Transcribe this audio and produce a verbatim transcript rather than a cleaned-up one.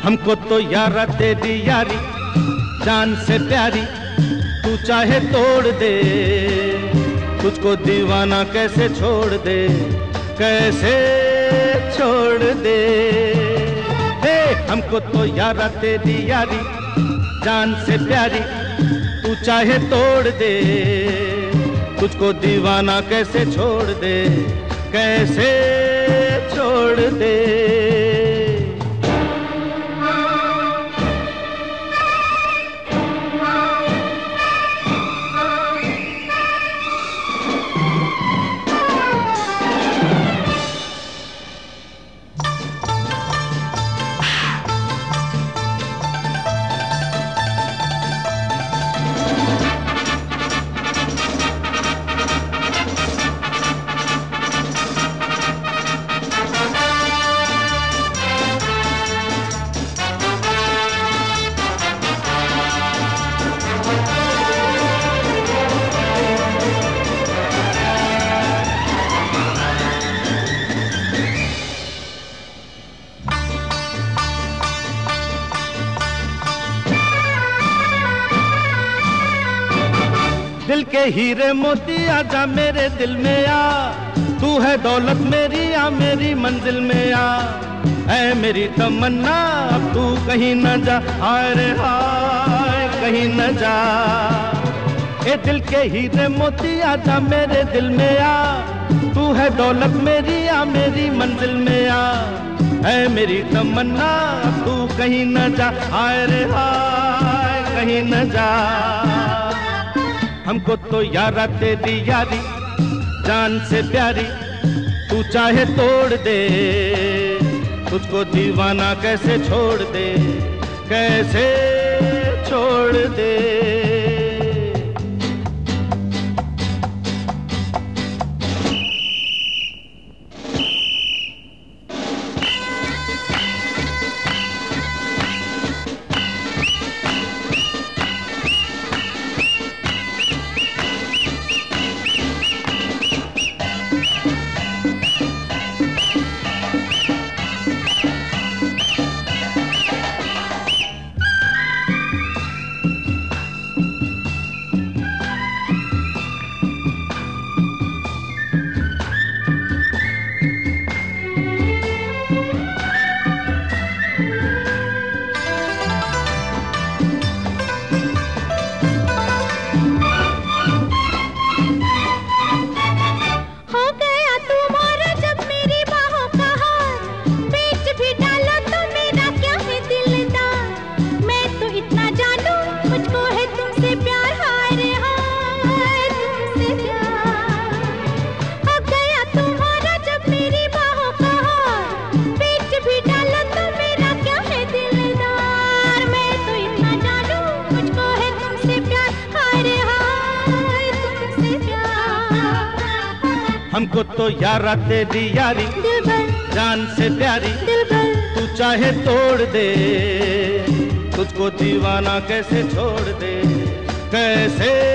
हमको तो यारा तेरी यारी जान से प्यारी, तू चाहे तोड़ दे, तुझको दीवाना कैसे छोड़ दे, कैसे छोड़ दे। हे हमको तो यारा तेरी यारी जान से प्यारी, तू चाहे तोड़ दे, तुझको दीवाना कैसे छोड़ दे, कैसे छोड़ दे। दिल के हीरे मोती आजा मेरे दिल में आ, तू है दौलत मेरी आ मेरी मंजिल में आ, ऐ मेरी तमन्ना अब तू कहीं न जा, हाय रे हाय कहीं न जा। ए दिल के हीरे मोती आजा मेरे दिल में आ, तू है दौलत मेरी आ मेरी मंजिल में आ, ऐ मेरी तमन्ना अब तू कहीं न जा, हाय रे हाय कहीं न जा। हमको तो यारा तेरी यारी जान से प्यारी, तू चाहे तोड़ दे, तुझको दीवाना कैसे छोड़ दे, कैसे छोड़ दे। हमको तो यारा तेरी यारी जान से प्यारी, तू चाहे तोड़ दे, तुझको दीवाना कैसे छोड़ दे, कैसे